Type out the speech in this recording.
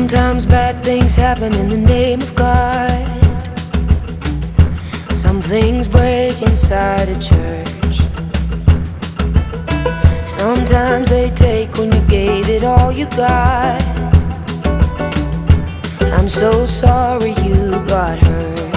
Sometimes bad things happen in the name of God. Some things break inside a church. Sometimes they take when you gave it all you got. I'm so sorry you got hurt.